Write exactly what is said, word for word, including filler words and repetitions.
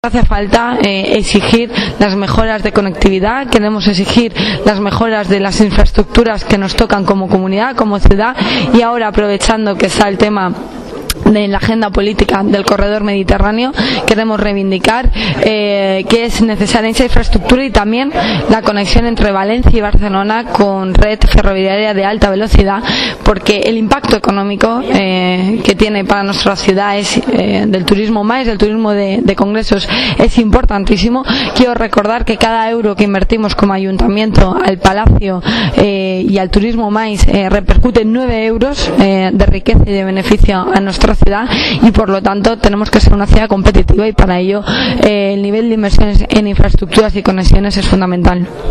Hace falta eh, exigir las mejoras de conectividad, queremos exigir las mejoras de las infraestructuras que nos tocan como comunidad, como ciudad, y ahora, aprovechando que está el tema de la agenda política del corredor mediterráneo, queremos reivindicar eh, que es necesaria esa infraestructura y también la conexión entre Valencia y Barcelona con red ferroviaria de alta velocidad, porque el impacto económico eh, que tiene para nuestra ciudad es, eh, del turismo más, del turismo de, de congresos, es importantísimo. Quiero recordar que cada euro que invertimos como ayuntamiento al Palacio eh, y al turismo más eh, repercute en nueve euros eh, de riqueza y de beneficio a nuestra ciudad, y por lo tanto tenemos que ser una ciudad competitiva, y para ello eh, el nivel de inversiones en infraestructuras y conexiones es fundamental.